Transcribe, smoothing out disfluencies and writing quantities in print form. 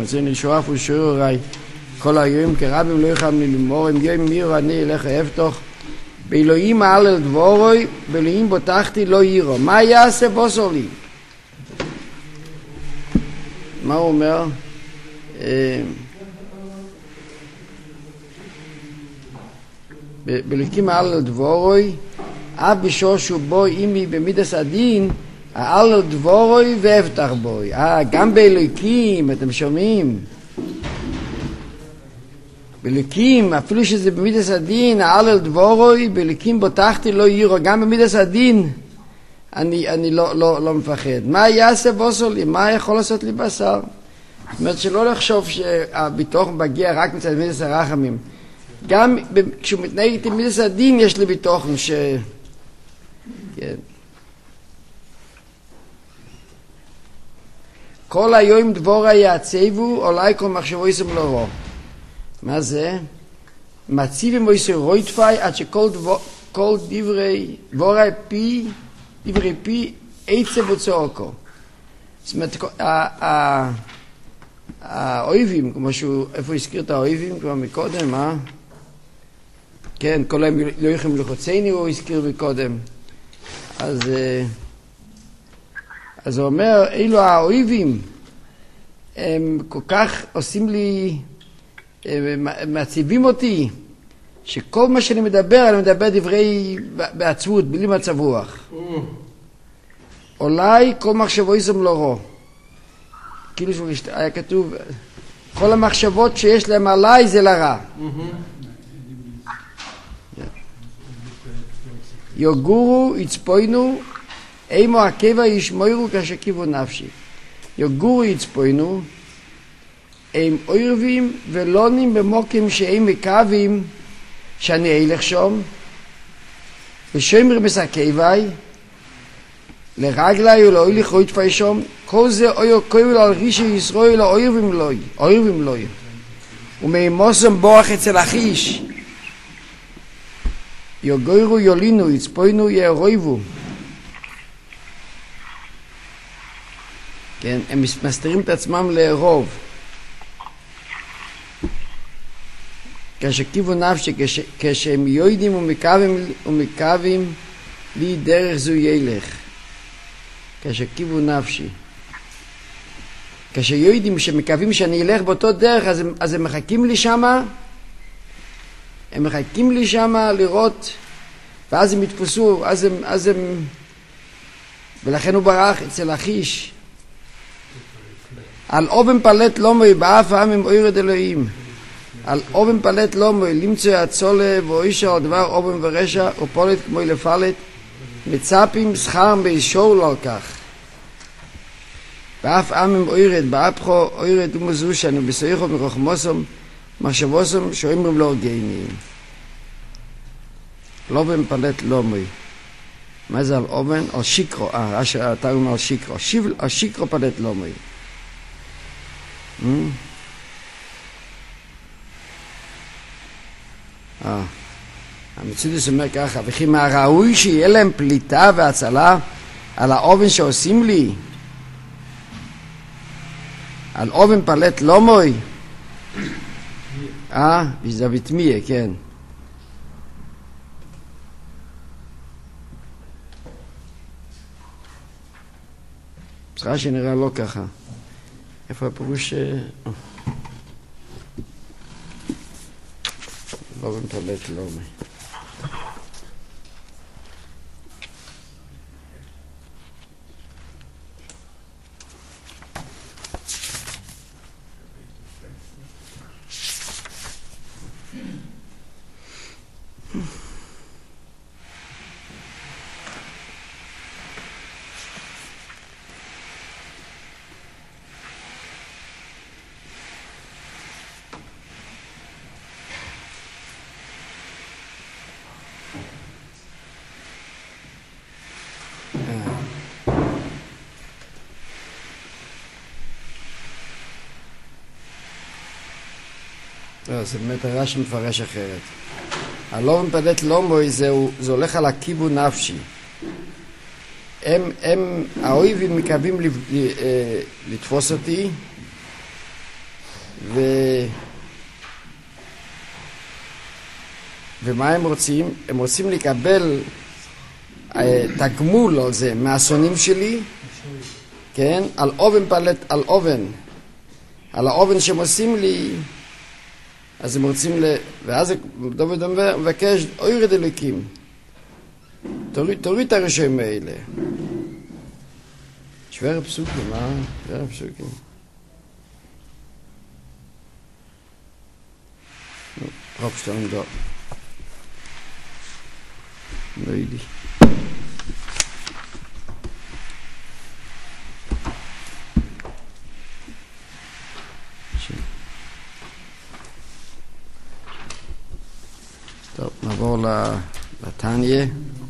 זה נשואף ושוררי כל היום כרבים לא יכולים ללמור אם יום מירו אני אלך אבטוח באלוהים העל אל דבורוי באלוהים בוטחתי לא יירו מה יעשה בוסר לי? מה הוא אומר? באלוהים העל אל דבורוי בשור שהוא בו אימי במידס הדין העל אל דבורוי ואבטח בוי גם באלוהים אתם שומעים? בליקים, אפילו שזה במידס הדין, העל אל דבורוי, בליקים בוטחתי לא יירו, גם במידס הדין, אני לא מפחד. מה יעשה בוסר לי? מה יכול לעשות לי בשר? זאת אומרת שלא לחשוב שהביטוח מגיע רק מצד מידס הרחמים. גם כשהוא מתנהג איתי מידס הדין, יש לי ביטוח כן. כל היום דבורה יעצבו, אולי כל מחשבו ישם לא רוא. מה זה? מציבים מויסר רויטפי עד שכל דברי דברי פי עצב וצעוקו. זאת אומרת, האויבים, כמו שהוא, איפה הזכיר את האויבים כבר מקודם, כן, כל הם לא יכולים לחוצני, הוא הזכיר מקודם. אז הוא אומר, אילו האויבים, הם כל כך עושים לי, מעציבים אותי, שכל מה שאני מדבר, אני מדבר דברי בעצבות, בלי מצב רוח. אולי כל מחשבו ישם לא רוא. כאילו היה כתוב, כל המחשבות שיש להם עליי זה לרע. יוגורו, יצפוינו, אימו הקבע ישמוירו כשכיוון נפשי. יוגורו יצפוינו, הם אוירבים ולונים במוקים שהם מקווים שאני אילך שום ושומר מסקייבי לרגלי ולאוי לכוי תפי שום כל זה אויר כויבל על רישי ישראל אוירבים לוי ומאמוסם בוח אצל אחיש יוגוירו יולינו יצפוינו יערויבו כן, הם מסתירים את עצמם לערוב כשכיוון נפשי, כשהם יודעים ומקווים לי דרך זו ילך. כשכיוון נפשי. כשיודעים שמקווים שאני אלך באותו דרך, אז הם מחכים לי שמה, הם מחכים לי שמה לראות, ואז הם יתפסו, אז הם, ולכן הוא ברח אצל אחיש. על אובן פלט לא מוי, באף העם עם אוירד אלוהים. על אובן פלט לא מוי, למצוא הצולה ואישה על דבר אובן ורשע, ופולט כמו לפלט, מצפים שכרם באישור לו על כך. באף עם עם אוירד, באפחו אוירד ומזו שאני בסויכו מרוחמוסום, מחשבוסום שאומרים לו גיינים. על אובן פלט לא מוי. מה זה על אובן? על שיקרו, אתה אומר על שיקרו. על שיקרו פלט לא מוי. המצודס אומר ככה, וכי מהראוי שיהיה להם פליטה והצלה על האובן שעושים לי, על אובן פלט לא מוי, בזווית מיה, כן. בסדר שנראה לא ככה. איפה הפירוש? לא במפלט לא מי. זה באמת הרש מפרש אחרת. הלא מפלט לא מוי זה הולך על הכיוון נפשי. האויבים מקווים לתפוס אותי ומה הם רוצים? הם רוצים לקבל תגמול על זה מהשונאים שלי, כן? על אובן פלט, על אובן. על האובן שהם עושים לי, אז הם רוצים ואז דוד אומר, מבקש, אוירד אלוקים. תוריד את הרשעים האלה. שוור פסוקים, שוור פסוקים. רבשטיין da. Möglich. טוב, נעבור לתניא.